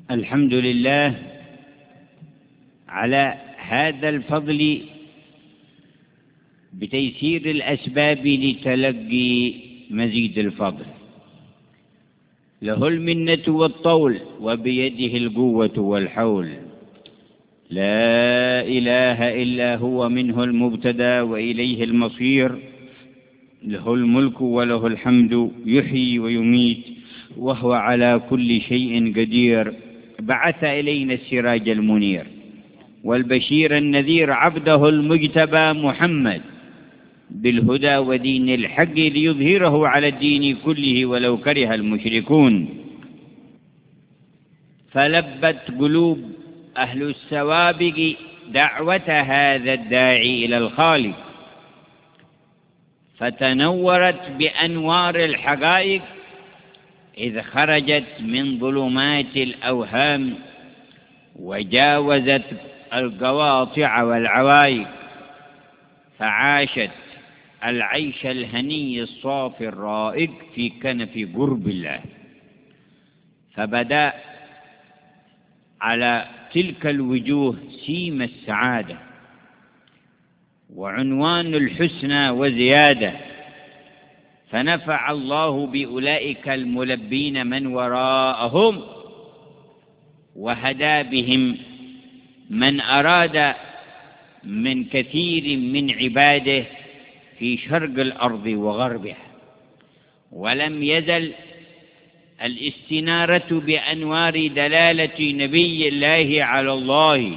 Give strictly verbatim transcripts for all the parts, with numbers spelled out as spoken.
الحمد لله على هذا الفضل بتيسير الأسباب لتلقي مزيد الفضل. له المنة والطول وبيده القوة والحول. لا إله إلا هو، منه المبتدأ وإليه المصير. له الملك وله الحمد، يحيي ويميت وهو على كل شيء قدير. بعث إلينا السراج المنير والبشير النذير، عبده المجتبى محمد بالهدى ودين الحق ليظهره على الدين كله ولو كره المشركون. فلبت قلوب أهل السوابق دعوة هذا الداعي إلى الخالق، فتنورت بأنوار الحقائق إذ خرجت من ظلمات الأوهام وجاوزت القواطع والعوائق، فعاشت العيش الهني الصافي الرائق في كنف قرب الله. فبدأ على تلك الوجوه سيم السعادة وعنوان الحسنى وزيادة، فنفع الله بأولئك الملبين من وراءهم، وهدى بهم من أراد من كثير من عباده في شرق الأرض وغربها. ولم يزل الاستنارة بأنوار دلالة نبي الله على الله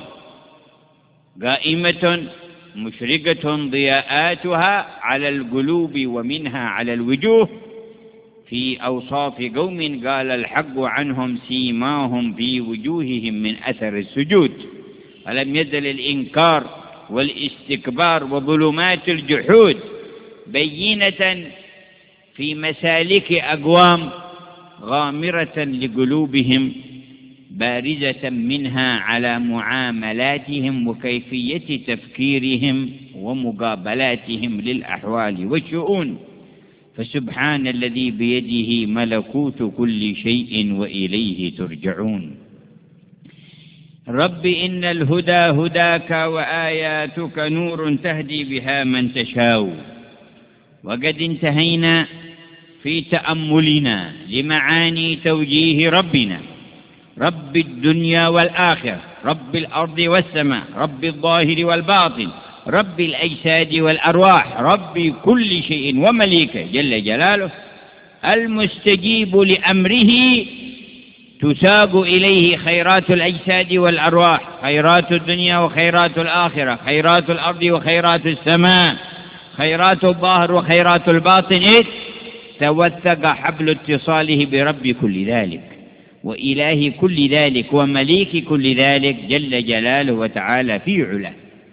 قائمة مشرقة ضياءاتها على القلوب ومنها على الوجوه، في أوصاف قوم قال الحق عنهم سيماهم في وجوههم من أثر السجود. ولم يزل الإنكار والاستكبار وظلمات الجحود بينة في مسالك أقوام غامرة لقلوبهم، بارزة منها على معاملاتهم وكيفية تفكيرهم ومقابلاتهم للأحوال والشؤون. فسبحان الذي بيده ملكوت كل شيء وإليه ترجعون. رب إن الهدى هداك وآياتك نور تهدي بها من تشاء. وقد انتهينا في تأملنا لمعاني توجيه ربنا، رب الدنيا والآخرة، رب الأرض والسماء، رب الظاهر والباطن، رب الأجساد والأرواح، رب كل شيء ومليكه جل جلاله، المستجيب لأمره تساق إليه خيرات الأجساد والأرواح، خيرات الدنيا وخيرات الآخرة، خيرات الأرض وخيرات السماء، خيرات الظاهر وخيرات الباطن. إذ توثق حبل اتصاله برب كل ذلك وإله كل ذلك ومليك كل ذلك جل جلاله وتعالى في علاه.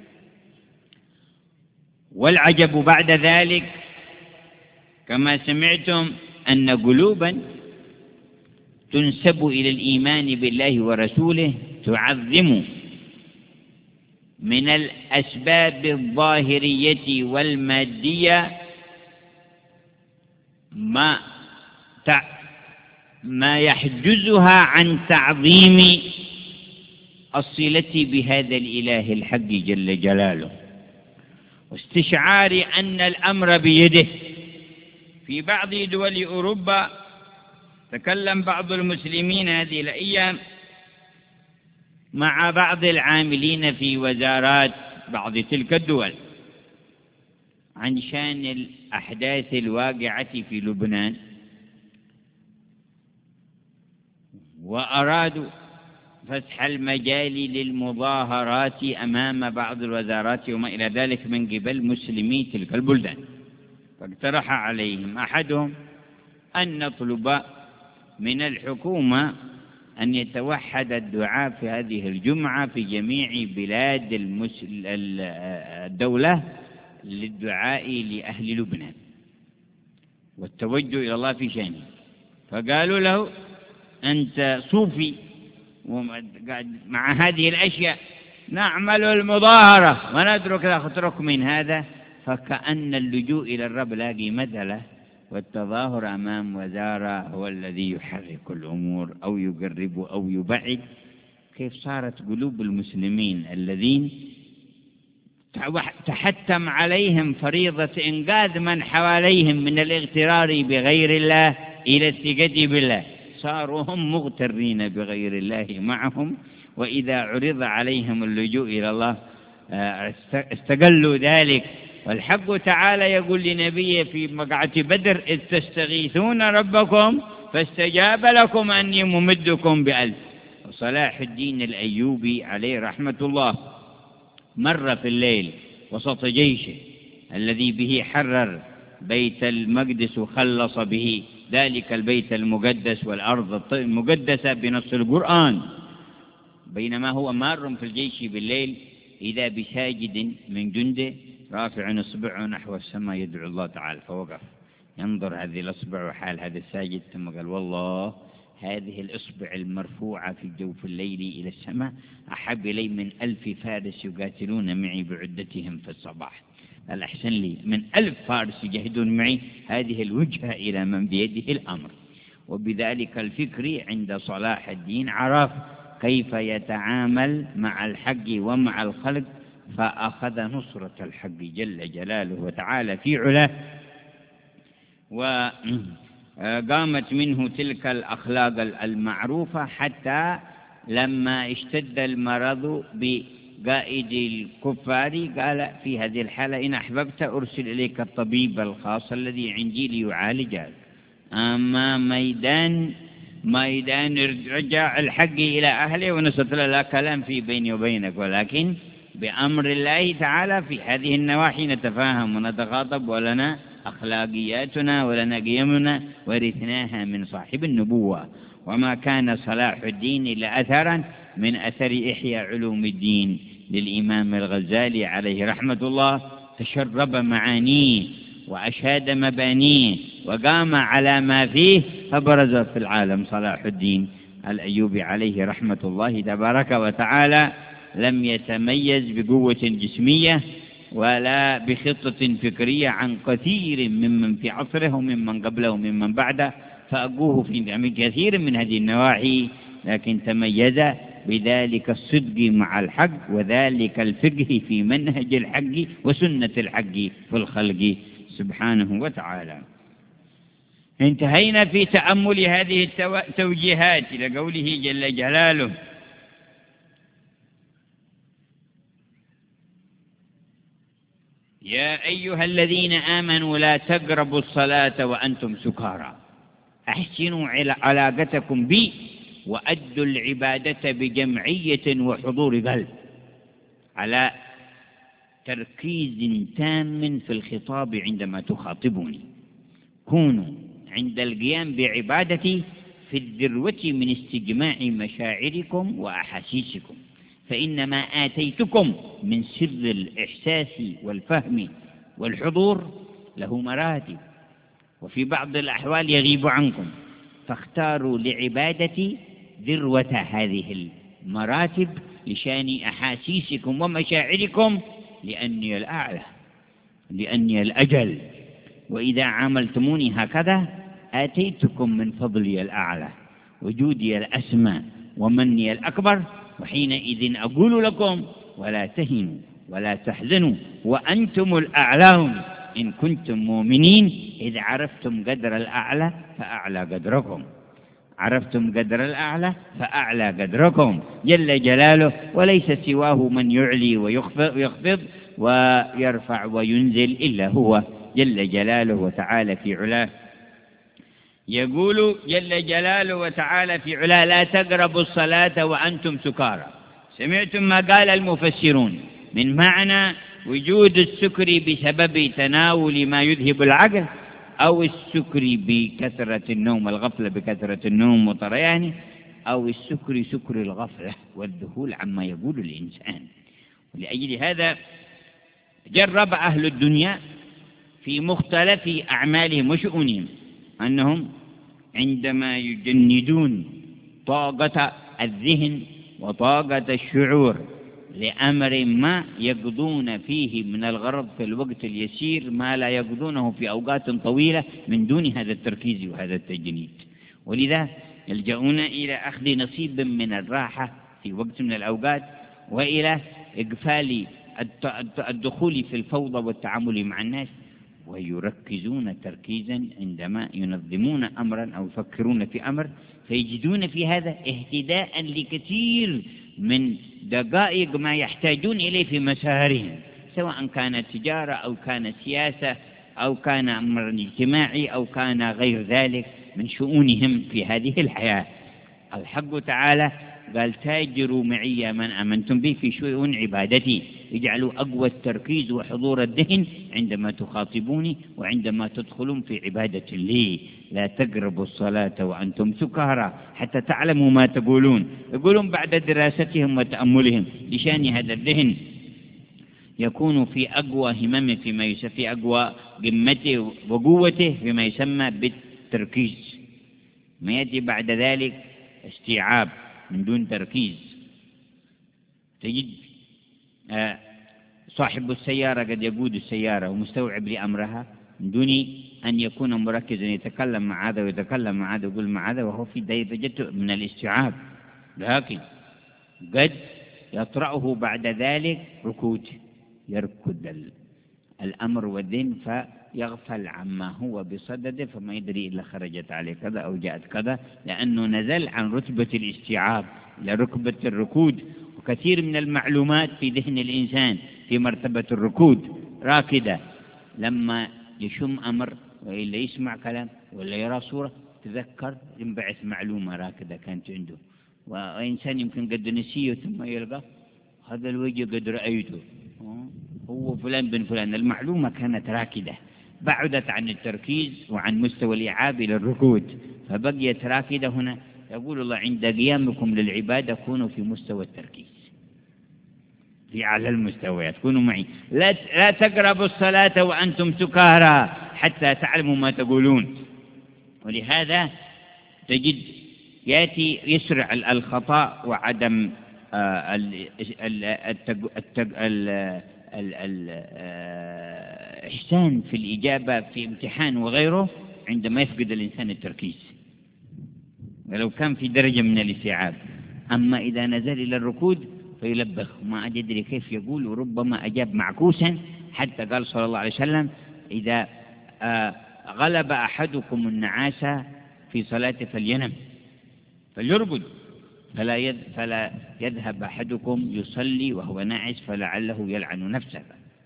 والعجب بعد ذلك كما سمعتم أن قلوبا تنسب إلى الإيمان بالله ورسوله تعظم من الأسباب الظاهرية والمادية ما ما يحجزها عن تعظيم الصلة بهذا الإله الحق جل جلاله، واستشعار أن الأمر بيده. في بعض دول أوروبا تكلم بعض المسلمين هذه الأيام مع بعض العاملين في وزارات بعض تلك الدول عن شأن الأحداث الواقعة في لبنان، وأرادوا فتح المجال للمظاهرات أمام بعض الوزارات وما إلى ذلك من قبل مسلمي تلك البلدان. فاقترح عليهم أحدهم أن نطلب من الحكومة أن يتوحد الدعاء في هذه الجمعة في جميع بلاد الدولة للدعاء لأهل لبنان والتوجه إلى الله في شأنه. فقالوا له أنت صوفي مع هذه الأشياء، نعمل المظاهرة ونترك نترك من هذا. فكأن اللجوء إلى الرب لا قيمة له والتظاهر أمام وزارة هو الذي يحرك الأمور أو يقرب أو يبعد. كيف صارت قلوب المسلمين الذين تحتم عليهم فريضة إنقاذ من حواليهم من الاغترار بغير الله إلى الثقة بالله، صاروا هم مغترين بغير الله معهم، وإذا عرض عليهم اللجوء إلى الله استقلوا ذلك. والحق تعالى يقول لنبيه في مقعة بدر: إذ تستغيثون ربكم فاستجاب لكم أني ممدكم بألف. وصلاح الدين الأيوبي عليه رحمة الله مر في الليل وسط جيشه الذي به حرر بيت المقدس وخلص به ذلك البيت المقدس والأرض المقدسة بنص القرآن، بينما هو مار في الجيش بالليل إذا بساجد من جنده رافع إصبعه نحو السماء يدعو الله تعالى، فوقف ينظر هذه الإصبع وحال هذا الساجد، ثم قال: والله هذه الإصبع المرفوعة في جوف الليل إلى السماء أحب إلي من ألف فارس يقاتلون معي بعدتهم في الصباح. الأحسن لي من ألف فارس يجاهدون معي هذه الوجهة إلى من بيده الأمر. وبذلك الفكر عند صلاح الدين عرف كيف يتعامل مع الحق ومع الخلق، فأخذ نصرة الحق جل جلاله وتعالى في علاه، وقامت منه تلك الأخلاق المعروفة حتى لما اشتد المرض بقائد الكفار قال في هذه الحالة: إن أحببت أرسل إليك الطبيب الخاص الذي عندي ليعالجك. أما ميدان ميدان رجع الحق إلى أهله ونسأت لا كلام في بيني وبينك، ولكن بأمر الله تعالى في هذه النواحي نتفاهم ونتخاطب، ولنا أخلاقياتنا ولنا قيمنا ورثناها من صاحب النبوة. وما كان صلاح الدين إلا أثرا من أثر إحياء علوم الدين للإمام الغزالي عليه رحمة الله، تشرب معانيه وأشاد مبانيه وقام على ما فيه فبرز في العالم صلاح الدين الأيوبي عليه رحمة الله تبارك وتعالى. لم يتميز بقوة جسمية ولا بخطة فكرية عن كثير ممن في عصره وممن قبله وممن بعده، فأقوه في كثير من هذه النواحي، لكن تميز بذلك الصدق مع الحق وذلك الفقه في منهج الحق وسنة الحق في الخلق سبحانه وتعالى. انتهينا في تأمل هذه التوجيهات إلى قوله جل جلاله: يا أيها الذين آمنوا لا تقربوا الصلاة وأنتم سكارى، أحسنوا علاقتكم بي وأدوا العبادة بجمعية وحضور قلب، على تركيز تام في الخطاب عندما تخاطبوني. كونوا عند القيام بعبادتي في الذروة من استجماع مشاعركم وأحاسيسكم، فإنما آتيتكم من سر الإحساس والفهم والحضور له مراتب، وفي بعض الأحوال يغيب عنكم، فاختاروا لعبادتي ذروة هذه المراتب لشان أحاسيسكم ومشاعركم، لأني الأعلى لأني الأجل، وإذا عاملتموني هكذا آتيتكم من فضلي الأعلى وجودي الأسمى ومني الأكبر، وحينئذ أقول لكم: ولا تهنوا ولا تحزنوا وأنتم الأعلون إن كنتم مؤمنين، إذ عرفتم قدر الأعلى فأعلى قدركم، عرفتم قدر الأعلى فأعلى قدركم جل جلاله، وليس سواه من يعلي ويخفض ويرفع وينزل إلا هو جل جلاله وتعالى في علاه. يقول جل جلاله وتعالى في علاه: لا تقربوا الصلاة وأنتم سكارى. سمعتم ما قال المفسرون من معنى وجود السكر بسبب تناول ما يذهب العقل، أو السكر بكثرة النوم، الغفلة بكثرة النوم وطريانه، أو السكر سكر الغفلة والذهول عما يقول الإنسان. ولأجل هذا جرب أهل الدنيا في مختلف أعمالهم وشؤونهم أنهم عندما يجندون طاقة الذهن وطاقة الشعور لأمر ما يقضون فيه من الغرض في الوقت اليسير ما لا يقضونه في أوقات طويلة من دون هذا التركيز وهذا التجنيد. ولذا يلجؤون إلى أخذ نصيب من الراحة في وقت من الأوقات، وإلى إقفال الدخول في الفوضى والتعامل مع الناس، ويركزون تركيزا عندما ينظمون أمرا أو يفكرون في أمر، فيجدون في هذا اهتداء لكثير من دقائق ما يحتاجون إليه في مسارهم، سواء كانت تجارة أو كانت سياسة أو كان أمر اجتماعي أو كان غير ذلك من شؤونهم في هذه الحياة. الحق تعالى قال: تاجروا معي من آمنتم به في شؤون عبادتي، اجعلوا أقوى التركيز وحضور الذهن عندما تخاطبوني وعندما تدخلون في عبادة لي. لا تقربوا الصلاة وأنتم سكارى حتى تعلموا ما تقولون. يقولون بعد دراستهم وتأملهم لشان هذا الذهن يكون في أقوى هممه فيما يسمى في أقوى قمته وقوته فيما يسمى بالتركيز. ما يأتي بعد ذلك استيعاب من دون تركيز. تجد صاحب السيارة قد يقود السيارة ومستوعب لأمرها من دون أن يكون مركزا، يتكلم مع هذا ويتكلم مع هذا ويقول مع هذا وهو في درجة من الاستيعاب، لكن قد يطرأه بعد ذلك ركود، يركض الأمر والذهن فيغفل عما هو بصدده، فما يدري إلا خرجت عليه كذا أو جاءت كذا، لأنه نزل عن رتبة الاستيعاب إلى رتبة الركود. وكثير من المعلومات في ذهن الإنسان في مرتبة الركود راكدة، لما يشم أمر وإلا يسمع كلام ولا يرى صورة تذكر ينبعث معلومة راكدة كانت عنده. وإنسان يمكن قد نسيه ثم يلقى هذا الوجه قد رأيته، هو فلان بن فلان، المعلومة كانت راكدة بعدت عن التركيز وعن مستوى الإعاب إلى الركود فبقيت راكدة. هنا يقول الله: عند قيامكم للعبادة كونوا في مستوى التركيز، في أعلى المستويات، كونوا معي. لا لا تقربوا الصلاة وأنتم سكارى حتى تعلموا ما تقولون. ولهذا تجد يأتي يسرع الخطأ وعدم الإحسان في الإجابة في امتحان وغيره عندما يفقد الإنسان التركيز، ولو كان في درجة من الاستيعاب. أما إذا نزل إلى الركود فيلبخ ما عاد يدري كيف يقول، وربما أجاب معكوسا، حتى قال صلى الله عليه وسلم: إذا غلب أحدكم النعاس في صلاته فلينم فليرقد فلا, يد فلا يذهب أحدكم يصلي وهو ناعس فلعله يلعن نفسه.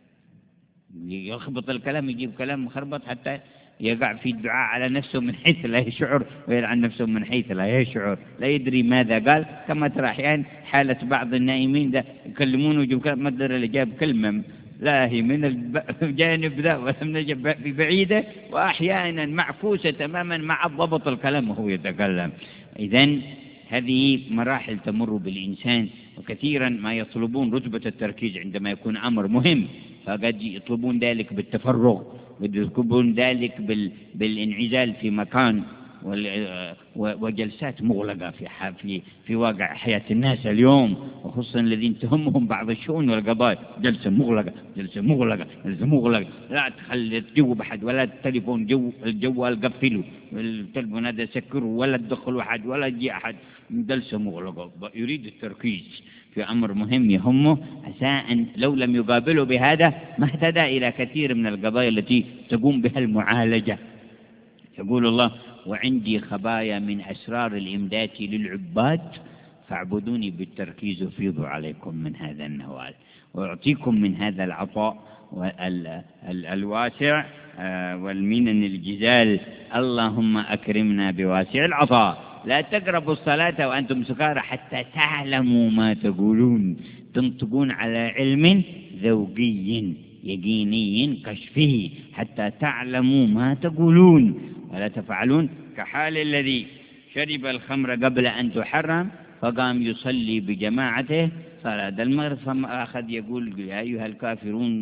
يخبط الكلام، يجيب كلام مخربط حتى يقع في الدعاء على نفسه من حيث لا يشعر ويلعن نفسه من حيث لا يشعر، لا يدري ماذا قال. كما ترى أحيانا حالة بعض النائمين ده يكلمونه ويجيب كلام ما أدري اللي جاب كلمة لا هي من الجانب ذا ولم نجب في بعيدة، وأحيانا معكوسة تماما مع ضبط الكلام وهو يتكلم. إذن هذه مراحل تمر بالإنسان، وكثيرا ما يطلبون رتبة التركيز عندما يكون أمر مهم، فقد يطلبون ذلك بالتفرغ، ويطلبون ذلك بالانعزال في مكان وجلسات مغلقة في في في واقع حياة الناس اليوم، وخصوصا الذين تهمهم بعض الشؤون والقضايا. جلسة مغلقة جلسة مغلقة جلسة مغلقة، لا تخلي تجوب أحد، ولا التليفون جو الجوال قفله، التليفون هذا سكره، ولا تدخل أحد ولا يجي أحد، جلسة مغلقة. يريد التركيز في أمر مهم يهمه، عسى أن لو لم يقابله بهذا ما اهتدى إلى كثير من القضايا التي تقوم بها المعالجة. يقول الله: وعندي خبايا من أسرار الإمداد للعباد فاعبدوني بالتركيز وفيضوا عليكم من هذا النوال وأعطيكم من هذا العطاء الواسع والمنن الجزال. اللهم أكرمنا بواسع العطاء. لا تقربوا الصلاة وأنتم سكارى حتى تعلموا ما تقولون، تنطقون على علم ذوقي يقيني كشفي حتى تعلموا ما تقولون، ولا تفعلون كحال الذي شرب الخمر قبل أن تحرم فقام يصلي بجماعته صلاة المغرب، فأخذ يقول: يا أيها الكافرون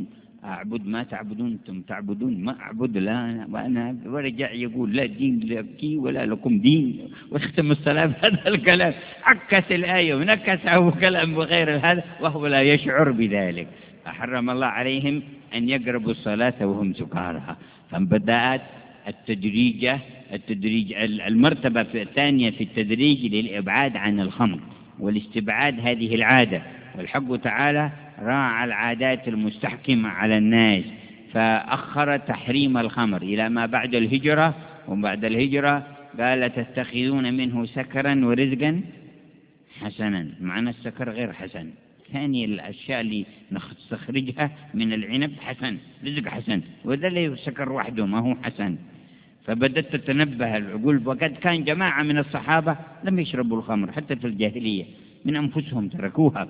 أعبد ما تعبدون، أنتم تعبدون ما أعبد، لا وأنا، ورجع يقول لا دين لك ولا لكم دين، واختم الصلاة بهذا الكلام، عكس الآية ونكسه كلام بغير هذا وهو لا يشعر بذلك. فحرم الله عليهم أن يقربوا الصلاة وهم سكارى. فبدأت التدريجة التدريج المرتبة الثانية في التدريج للإبعاد عن الخمر والاستبعاد هذه العادة. والحق تعالى راعى العادات المستحكمة على الناس، فأخر تحريم الخمر إلى ما بعد الهجرة، وبعد الهجرة قال تتخذون منه سكرا ورزقا حسنا. معنى السكر غير حسن، ثاني الأشياء اللي نستخرجها من العنب حسن، رزق حسن، وذا اللي السكر وحده ما هو حسن. فبدأت تتنبه العقول، وقد كان جماعة من الصحابة لم يشربوا الخمر حتى في الجاهلية، من أنفسهم تركوها،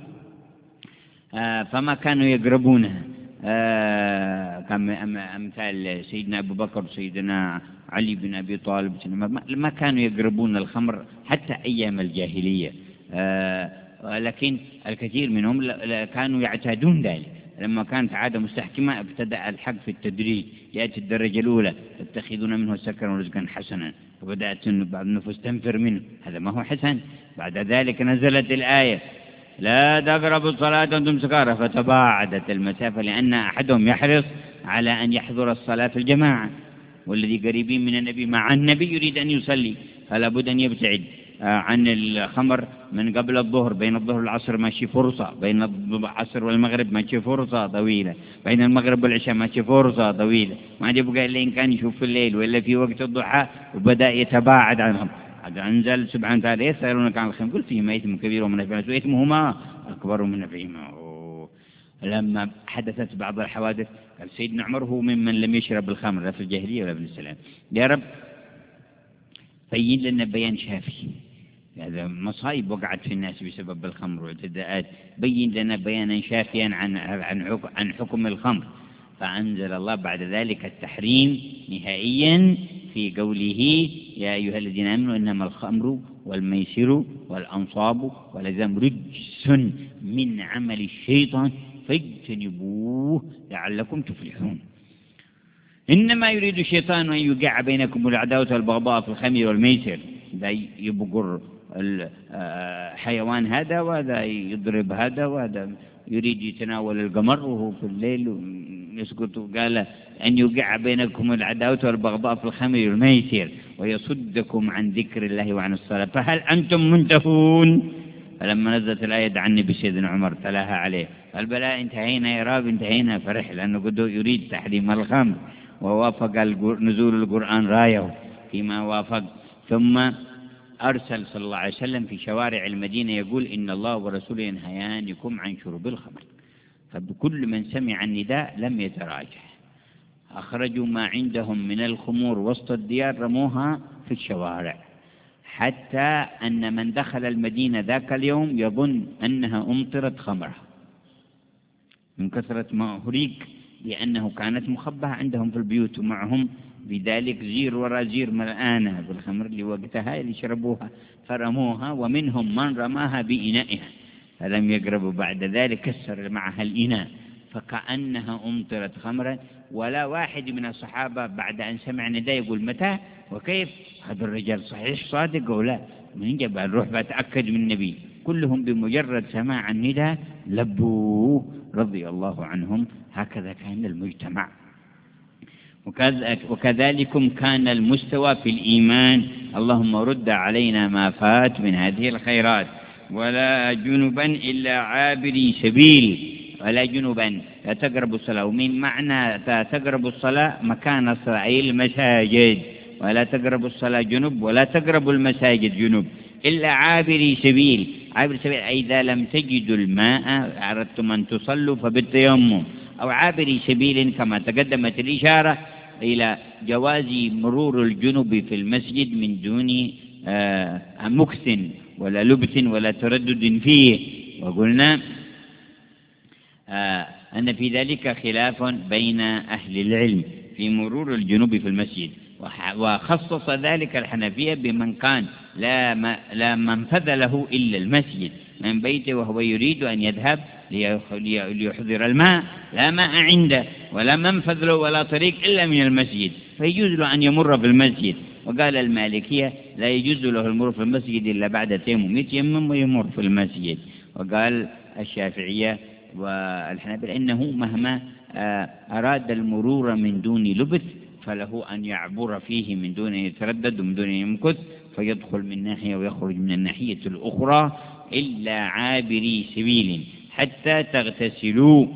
آه فما كانوا يقربونها. آه كان أمثال سيدنا أبو بكر، سيدنا علي بن أبي طالب، ما كانوا يقربون الخمر حتى أيام الجاهلية. آه لكن الكثير منهم كانوا يعتادون ذلك. لما كانت عادة مستحكمة ابتدأ الحق في التدريج، يأتي الدرجة الأولى تتخذون منه سكرا ورزقا حسنا، فبدأت بعض النفوس تنفر منه، هذا ما هو حسن. بعد ذلك نزلت الآية لا تقربوا الصلاة وأنتم سكارى، فتباعدت المسافة، لأن أحدهم يحرص على أن يحضر الصلاة في الجماعة، والذي قريبين من النبي مع النبي يريد أن يصلي، فلا بد أن يبتعد عن الخمر من قبل الظهر. بين الظهر والعصر ماشي فرصة، بين العصر والمغرب ماشي فرصة طويلة، بين المغرب والعشاء ماشي فرصة طويلة، ما يبقى إلا إن كان يشوف في الليل وإلا في وقت الضحى، وبدأ يتباعد عنهم. أنزل سبحانه وتعالى يسألونك عن الخمر قل فيهما إثم كبير ومنافع للناس وإثمهما أكبر من نفعهما. لما حدثت بعض الحوادث قال سيدنا عمر هو ممن لم يشرب الخمر لا في الجاهلية ولا في الإسلام، يا رب بين لنا بيان شافي، هذا مصائب وقعت في الناس بسبب الخمر واعتداءات، بين لنا بيانا شافيا عن عن عن حكم الخمر. فأنزل الله بعد ذلك التحريم نهائيا في قوله يا أيها الذين آمنوا إنما الخمر والميسر والأنصاب والأزلام رجس من عمل الشيطان فاجتنبوه لعلكم تفلحون. إنما يريد الشيطان أن يوقع بينكم العداوة والبغضاء في الخمر والميسر، ذا يبقر الحيوان هذا وهذا يضرب هذا وهذا يريد يتناول القمر وهو في الليل يسكت. قال أن يوقع بينكم العداوة والبغضاء في الخمر والميسر ويصدكم عن ذكر الله وعن الصلاة فهل أنتم منتهون. فلما نزلت الآية عن النبي سيدنا عمر تلاها عليه قال بلى انتهينا يا راب انتهينا، فرح لأنه قد يريد تحريم الخمر، ووافق نزول القرآن رايه فيما وافق. ثم أرسل صلى الله عليه وسلم في شوارع المدينة يقول إن الله ورسوله ينهيانكم عن شرب الخمر. فبكل من سمع النداء لم يتراجع، أخرجوا ما عندهم من الخمور وسط الديار رموها في الشوارع، حتى أن من دخل المدينة ذاك اليوم يظن أنها أمطرت خمرة من كثرة ما أهريق، لأنه كانت مخبأة عندهم في البيوت، ومعهم بذلك زير وراء زير ملآنة بالخمر لوقتها اللي يشربوها، فرموها، ومنهم من رماها بإنائها فلم يقربوا. بعد ذلك كسر معها الإناء فكأنها أمطرت خمرا. ولا واحد من الصحابة بعد أن سمع نداء يقول متى وكيف، هذا الرجال صحيح صادق ولا من جبل نروح بتأكد من النبي. كلهم بمجرد سماع النداء لبوه رضي الله عنهم. هكذا كان المجتمع، وكذلكم كان المستوى في الإيمان. اللهم رد علينا ما فات من هذه الخيرات. ولا جنبا إلا عابري سبيل، ولا جنبا لا تقربوا الصلاة. ومن معنى لا تقربوا الصلاة مكان الصلاة أي المساجد، ولا تقربوا الصلاة جنب، ولا تقربوا المساجد جنب إلا عابري سبيل. عابري سبيل أي إذا لم تجدوا الماء أردتم أن تصلوا فبالتيمم، أو عابري سبيل كما تقدمت الإشارة إلى جواز مرور الجنب في المسجد من دون مكث ولا لبث ولا تردد فيه. وقلنا أن في ذلك خلاف بين أهل العلم في مرور الجنوب في المسجد، وخصص ذلك الحنفية بمن كان لا, لا منفذ له إلا المسجد من بيته وهو يريد أن يذهب ليحضر الماء لا ماء عنده، ولا منفذ له ولا طريق إلا من المسجد، فيجوز له أن يمر في المسجد. وقال المالكية لا يجوز له المرور في المسجد إلا بعد تيمم، يتيمم ويمر في المسجد. وقال الشافعية والحنابلة إنه مهما أراد المرور من دون لبث فله أن يعبر فيه من دون أن يتردد ومن دون أن يمكث، فيدخل من ناحية ويخرج من الناحية الأخرى إلا عابري سبيل حتى تغتسلوا.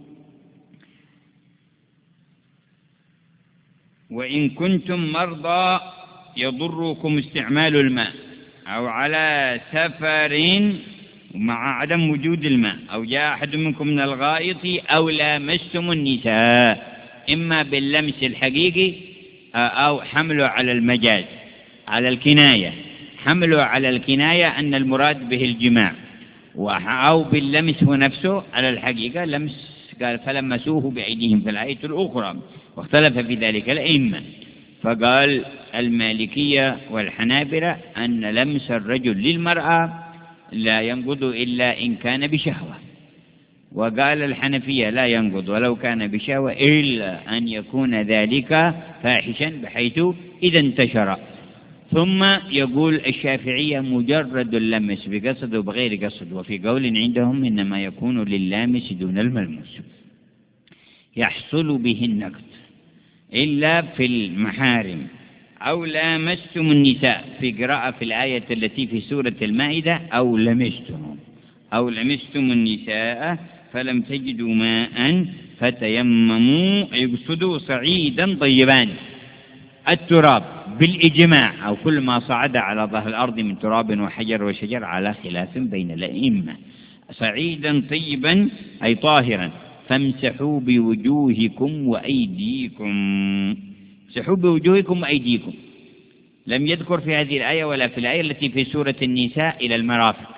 وإن كنتم مرضى يضركم استعمال الماء أو على سفر مع عدم وجود الماء أو جاء أحد منكم من الغائط أو لامستم النساء، إما باللمس الحقيقي أو حمله على المجاز على الكناية، حمله على الكناية أن المراد به الجماع، أو باللمس هو نفسه على الحقيقة لمس، قال فلمسوه بأيديهم في الآية الأخرى، واختلف في ذلك الأئمة. فقال المالكية والحنابلة أن لمس الرجل للمرأة لا ينقض إلا إن كان بشهوة، وقال الحنفية لا ينقض ولو كان بشهوة إلا أن يكون ذلك فاحشا بحيث إذا انتشر. ثم يقول الشافعية مجرد اللمس بقصد وبغير قصد، وفي قول عندهم إنما يكون لللامس دون الملموس يحصل به النقض إلا في المحارم أو لامستم النساء، في قراءة في الآية التي في سورة المائدة أو لمستهم أو لمستم النساء فلم تجدوا ماء فتيمموا، يقصدوا صعيدا طيبان التراب بالإجماع، أو كل ما صعد على ظهر الأرض من تراب وحجر وشجر على خلاف بين الأئمة، صعيدا طيبا أي طاهرا. فامسحوا بوجوهكم وأيديكم، امسحوا بوجوهكم وأيديكم، لم يذكر في هذه الآية ولا في الآية التي في سورة النساء إلى المرافق،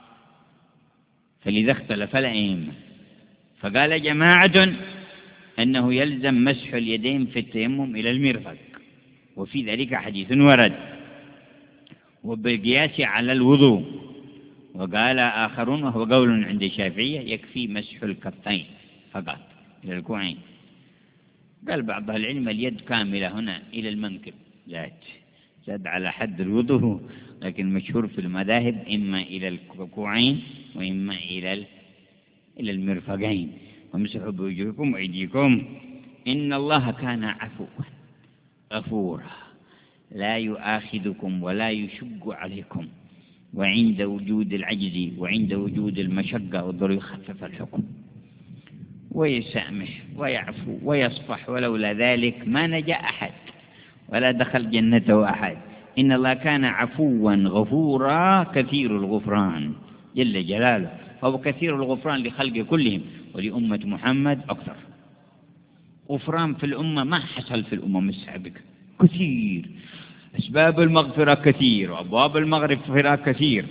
فلذا اختلف الأئمة. فقال جماعة أنه يلزم مسح اليدين في التيمم إلى المرفق، وفي ذلك حديث ورد وبالقياس على الوضوء. وقال آخرون وهو قول عند الشافعية يكفي مسح الكفين فقط إلى الكوعين. قال بعض العلم اليد كاملة هنا إلى المنكب، زاد زاد على حد الوضوء، لكن مشهور في المذاهب إما إلى الكوعين وإما إلى إلى المرفقين. وامسحوا بوجوهكم وأيديكم إن الله كان عفوا غفورا لا يؤاخذكم ولا يشق عليكم، وعند وجود العجز وعند وجود المشقة والضر يخفف الحكم ويسامح ويعفو ويصفح، ولولا ذلك ما نجا أحد ولا دخل جنته أحد. إن الله كان عفوا غفورا كثير الغفران جل جلاله، فهو كثير الغفران لخلق كلهم، ولأمة محمد أكثر غفران في الأمة ما حصل في الأمم السابقة، كثير أسباب المغفرة كثير وأبواب المغفرة كثير،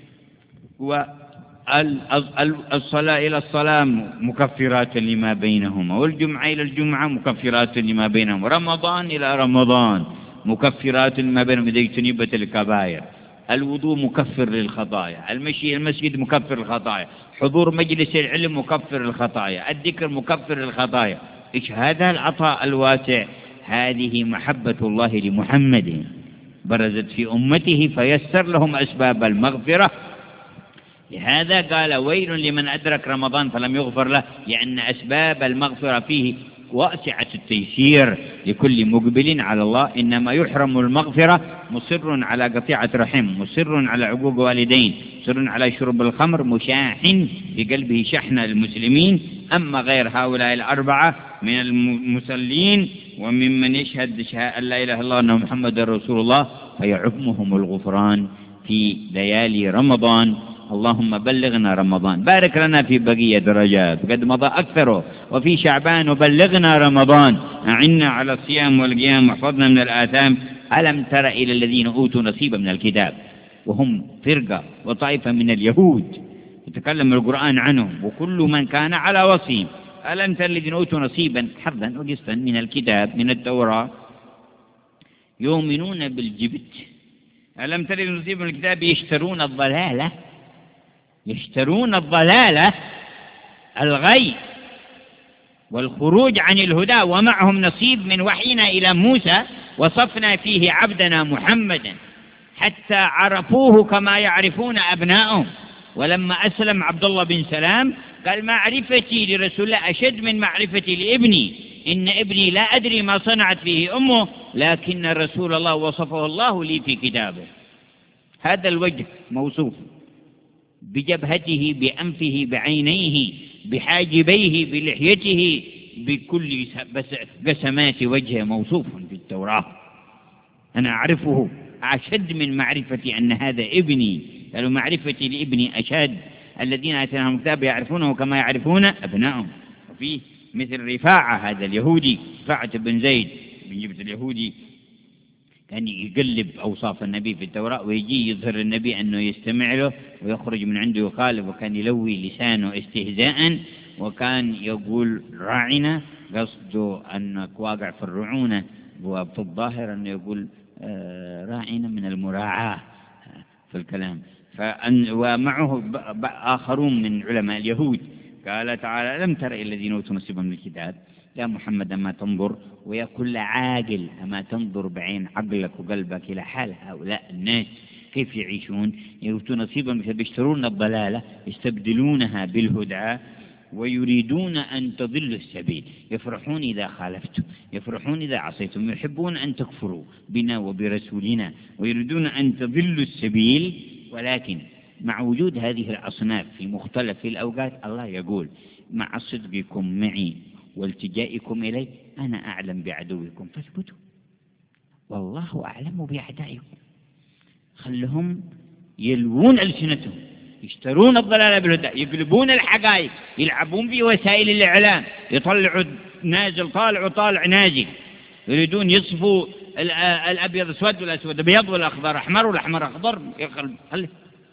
والصلاة إلى الصلاة مكفرات لما بينهما، والجمعة إلى الجمعة مكفرات لما بينهما، رمضان إلى رمضان مكفرات لما بينهما إذا اجتنبت الكبائر، الوضوء مكفر للخطايا، المشي إلى المسجد مكفر للخطايا، حضور مجلس العلم مكفر للخطايا، الذكر مكفر للخطايا. إيش هذا العطاء الواسع؟ هذه محبة الله لمحمد برزت في أمته فيسر لهم أسباب المغفرة. لهذا قال ويل لمن أدرك رمضان فلم يغفر له، لأن أسباب المغفرة فيه واسعة التيسير لكل مقبل على الله. إنما يحرم المغفرة مصر على قطيعة رحم، مصر على عقوق والدين، مصر على شرب الخمر، مشاحن في قلبه شحن المسلمين. أما غير هؤلاء الأربعة من المصلين وممن يشهد أن لا إله إلا الله وأن محمد رسول الله فيعمهم الغفران في ليالي رمضان. اللهم بلغنا رمضان، بارك لنا في بقية درجات قد مضى أكثره، وفي شعبان وبلغنا رمضان، أعنا على الصيام والقيام واحفظنا من الآثام. ألم تر إلى الذين أوتوا نصيبا من الكتاب، وهم فرقة وطائفة من اليهود يتكلم القرآن عنهم وكل من كان على وصيم. ألم تر الذين أوتوا نصيبا حظا وقسطا من الكتاب من التوراة يؤمنون بالجبت. ألم تر الذين نصيبا من الكتاب يشترون الضلالة، يشترون الضلالة الغي والخروج عن الهدى، ومعهم نصيب من وحينا إلى موسى، وصفنا فيه عبدنا محمدا حتى عرفوه كما يعرفون أبنائهم. ولما أسلم عبد الله بن سلام قال معرفتي لرسول الله أشد من معرفتي لابني، إن ابني لا أدري ما صنعت فيه أمه، لكن رسول الله وصفه الله لي في كتابه. هذا الوجه موصوف بجبهته، بأنفه، بعينيه، بحاجبيه، بلحيته، بكل قسمات وجهه موصوف في التوراة. أنا أعرفه أشد من معرفتي أن هذا ابني، قالوا معرفتي لابني أشد، الذين آتيناهم الكتاب يعرفونه كما يعرفون أبنائهم. وفيه مثل رفاعة هذا اليهودي، رفاعة بن زيد بن جبت اليهودي، كان يقلب أوصاف النبي في التوراة، ويجي يظهر النبي أنه يستمع له ويخرج من عنده يخالف، وكان يلوي لسانه استهزاء، وكان يقول راعنا، قصده أنك واقع في الرعونة، وفي الظاهر أنه يقول راعنا من المراعاة في الكلام. فأن ومعه آخرون من علماء اليهود. قال تعالى لم تر الذين أوتوا نصيبا من الكتاب يا محمد أما تنظر، ويا كل عاقل أما تنظر بعين عقلك وقلبك إلى حال هؤلاء الناس كيف يعيشون، يؤتون نصيبا من الكتاب يشترون الضلالة يستبدلونها بالهدى، ويريدون أن تضلوا السبيل، يفرحون إذا خالفتم، يفرحون إذا عصيتم، يحبون أن تكفروا بنا وبرسولنا، ويريدون أن تضلوا السبيل. ولكن مع وجود هذه الأصناف في مختلف الأوقات، الله يقول مع صدقكم معي والتجائكم إلي أنا أعلم بعدوكم فاثبتوا، والله أعلم بأعدائكم. خلهم يلوون ألسنتهم، يشترون الضلالة بالهدى، يقلبون الحقائق، يلعبون في وسائل الإعلام، يطلعوا نازل طالع وطالع نازل، يريدون يصفوا الأبيض أسود والأسود أبيض والأخضر أحمر والأحمر أخضر. خلي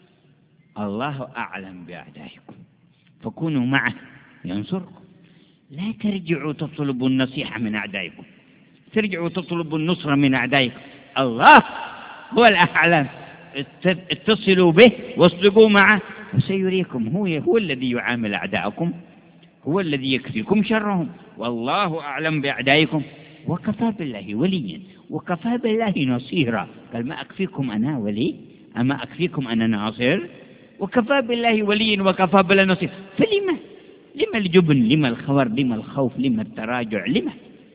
الله أعلم بأعدائكم فكونوا معه ينصركم. لا ترجعوا تطلبوا النصيحة من أعدائكم، ترجعوا تطلبوا النصرة من أعدائكم. الله هو الأعلم، اتصلوا به واصدقوا معه وسيريكم. هو هو الذي يعامل أعداءكم، هو الذي يكفيكم شرهم. والله أعلم بأعدائكم وكفى بالله وليا وكفى بالله نصيرا. قال ما أكفيكم أنا ولي، أما أكفيكم أنا ناصر، وكفى بالله وليا وكفى بالله نصير. فلما لما الجبن، لما الخور، لما الخوف، لما التراجع، لما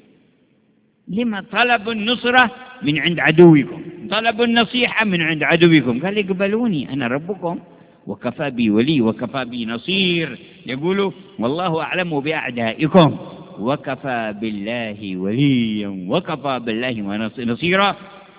لما طلب النصرة من عند عدوكم، طلب النصيحة من عند عدوكم. قال اقبلوني أنا ربكم وكفى بي ولي وكفى بي نصير. يقولوا والله أعلم بأعدائكم وكفى بالله وليا وكفى بالله نصيرا.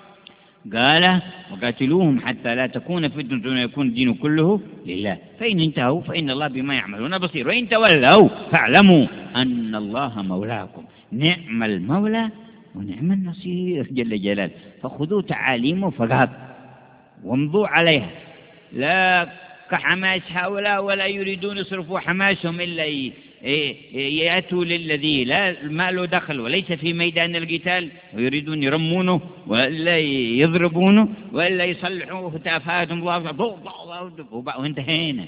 قال وقاتلوهم حتى لا تكون فتنة ويكون الدين كله لله، فإن انتهوا فإن الله بما يعملون بصير، وإن تولوا فاعلموا أن الله مولاكم نعم المولى ونعم النصير جل جلاله. فخذوا تعاليمه فقط وامضوا عليها، لا كحماس هؤلاء ولا يريدون يصرفوا حماسهم إلا يأتوا للذي لا ما له دخل وليس في ميدان القتال، ويريدون يرمونه ولا يضربونه ولا يصلحوه تافهاتهم وانتهينا.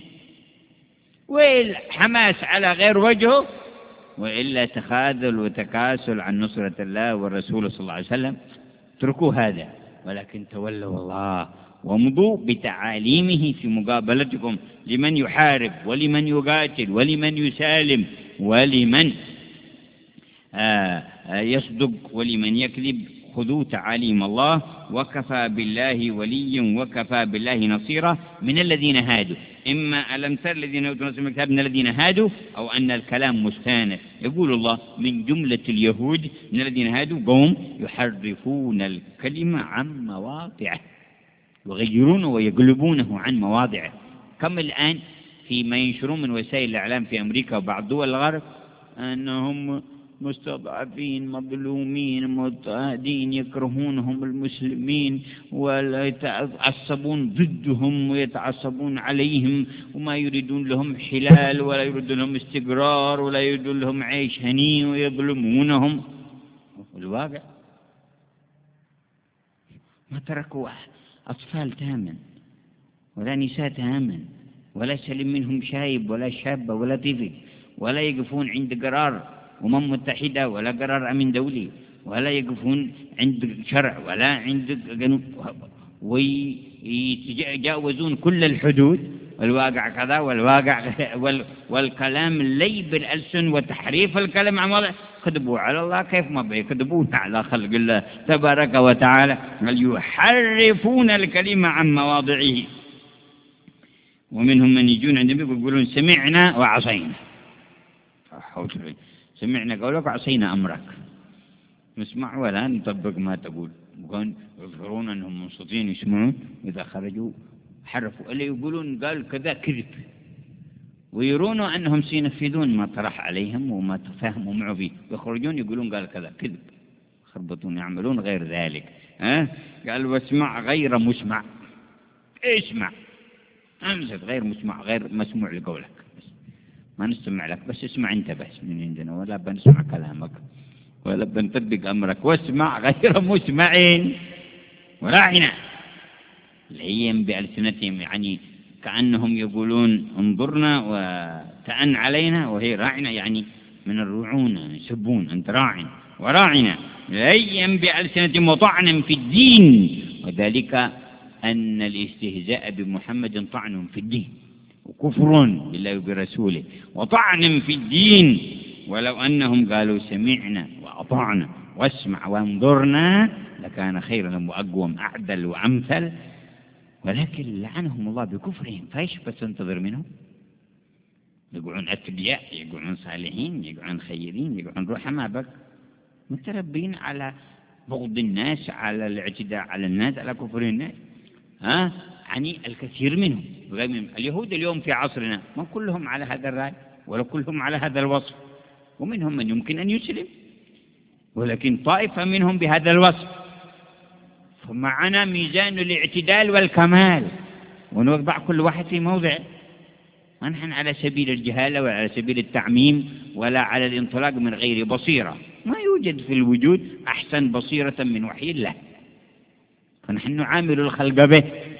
والحماس على غير وجهه، وإلا تخاذل وتكاسل عن نصرة الله والرسول صلى الله عليه وسلم. اتركوا هذا، ولكن تولوا الله وامضوا بتعاليمه في مقابلتكم لمن يحارب ولمن يقاتل ولمن يسالم ولمن آه يصدق ولمن يكذب. خذوا تعاليم الله وكفى بالله وليا وكفى بالله نصيرا. من الذين هادوا، إما ألم تر الذين أوتوا نصيبا من الكتاب من الذين هادوا، أو أن الكلام مستأنف. يقول الله من جملة اليهود من الذين هادوا قوم يحرفون الكلمة عن مواضعه، يغيرونه ويقلبونه عن مواضعه. كم الآن فيما ينشرون من وسائل الإعلام في أمريكا وبعض دول الغرب أنهم مستضعفين مظلومين مضطهدين، يكرهونهم المسلمين ويتعصبون ضدهم ويتعصبون عليهم، وما يريدون لهم حلال ولا يريدون لهم استقرار ولا يريدون لهم عيش هني ويظلمونهم. والواقع ما تركوا أطفال تاما ولا نساء تاما ولا سلم منهم شايب ولا شابة ولا طفل، ولا يقفون عند قرار أمم متحدة ولا قرار أمن دولي، ولا يقفون عند شرع ولا عند قانون، ويتجاوزون كل الحدود. والواقع كذا والواقع والكلام اللي بالألسن وتحريف الكلام عن وضع. كذبوا على الله كيف ما بيكذبون على خلق الله تبارك وتعالى، بل يحرفون الكلمة عن مواضعه. ومنهم من يجون عند النبي يقولون سمعنا وعصينا، سمعنا قولك وعصينا أمرك، نسمع ولا نطبق ما تقول. وكان يظهرون أنهم منصتين يسمعون، إذا خرجوا حرفوا اللي يقولون قال كذا كذب، ويرون أنهم سينفذون ما طرح عليهم وما تفهموا معه فيه، يخرجون يقولون قال كذا كذب، خربطون يعملون غير ذلك. ها قال واسمع غير مسمع، اسمع أمسك غير مسمع، غير مسموع لقولك، ما نستمع لك، بس اسمع أنت بس من عندنا، ولا بنسمع كلامك ولا بنطبق أمرك، واسمع غير مسمعين وراعنا. ليهم بألسنتهم، يعني كأنهم يقولون انظرنا وتأن علينا، وهي راعنا يعني من الرعونة، يسبون أنت راع وراعنا. ليهم بألسنتهم وطعنا في الدين، وذلك أن الاستهزاء بمحمد طعن في الدين وكفر بالله وبرسوله وطعن في الدين. ولو أنهم قالوا سمعنا وأطعنا واسمع وانظرنا لكان خيرا وأقوم أعدل وأمثل، ولكن لعنهم الله بكفرهم. فايش بس انتظر منهم؟ يقعون أتقياء، يقعون صالحين، يقعون خيرين، يقعون رحماء، بك متربين على بغض الناس، على الاعتداء على الناس، على كفر الناس. ها يعني الكثير منهم اليهود اليوم في عصرنا ما كلهم على هذا الرأي ولا كلهم على هذا الوصف، ومنهم من يمكن أن يسلم، ولكن طائفة منهم بهذا الوصف. فمعنا ميزان الاعتدال والكمال، ونوضع كل واحد في موضع، ما نحن على سبيل الجهالة ولا على سبيل التعميم ولا على الانطلاق من غير بصيرة. ما يوجد في الوجود أحسن بصيرة من وحي الله، فنحن نعامل الخلق به.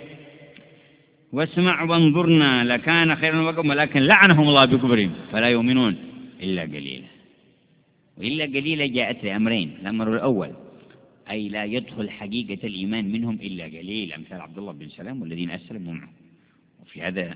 واسمع وانظرنا لكان خيرا وأقوم، ولكن لعنهم الله بكفرهم فلا يؤمنون إلا قليلا. وإلا قليلا جاءت لأمرين. الأمر الأول أي لا يدخل حقيقة الإيمان منهم إلا قليل، أمثال عبد الله بن سلام والذين أسلموا معه. وفي هذا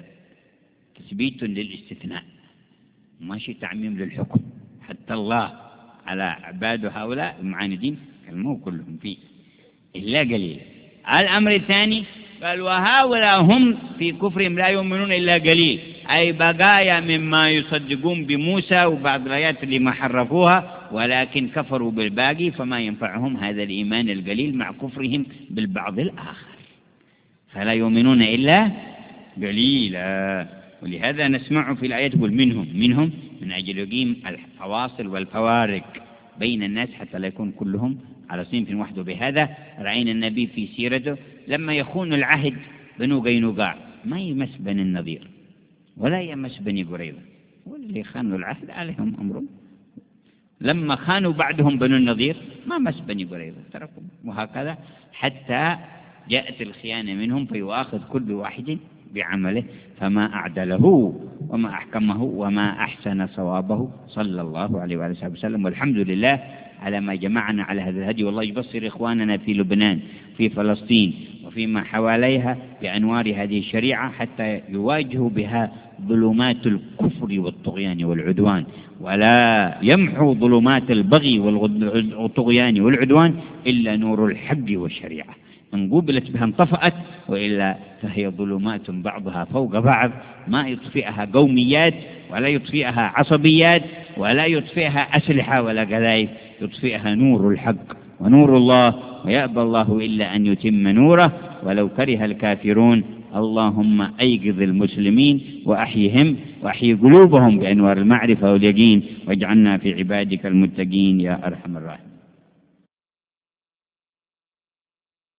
تثبيت للاستثناء، ماشي تعميم للحكم. حتى الله على عباده هؤلاء المعاندين كلموا كلهم فيه إلا قليل. الأمر الثاني قال وهؤلاء هم في كفرهم لا يؤمنون إلا قليل، أي بقايا مما يصدقون بموسى وبعض الآيات اللي ما حرفوها، ولكن كفروا بالباقي، فما ينفعهم هذا الإيمان القليل مع كفرهم بالبعض الآخر، فلا يؤمنون إلا قليلا. ولهذا نسمع في الآيات يقول منهم منهم من أجل يقيم الفواصل والفوارق بين الناس حتى لا يكون كلهم على صنف وحده. بهذا رأينا النبي في سيرته لما يخون العهد بنو قينقاع ما يمس بني النضير ولا يمس بني قريظة، واللي خانوا العهد عليهم أمرهم. لما خانوا بعدهم بنو النضير ما مس بني قريظة، تركوا. وهكذا حتى جاءت الخيانة منهم فيؤاخذ كل واحد بعمله، فما أعدله وما أحكمه وما أحسن صوابه صلى الله عليه وآله وسلم. والحمد لله على ما جمعنا على هذا الهدي، والله يبصر إخواننا في لبنان في فلسطين وفيما حواليها بأنوار هذه الشريعة حتى يواجهوا بها ظلمات الكفر والطغيان والعدوان، ولا يمحو ظلمات البغي والطغيان والعدوان إلا نور الحق والشريعة. إن قبلت بها انطفأت، وإلا فهي ظلمات بعضها فوق بعض ما يطفئها قوميات ولا يطفئها عصبيات ولا يطفئها أسلحة ولا قذائف، يطفئها نور الحق ونور الله، ويأبى الله إلا أن يتم نوره ولو كره الكافرون. اللهم أيقظ المسلمين وأحيهم وأحيي قلوبهم بأنوار المعرفة واليقين، واجعلنا في عبادك المتقين يا أرحم الراحمين.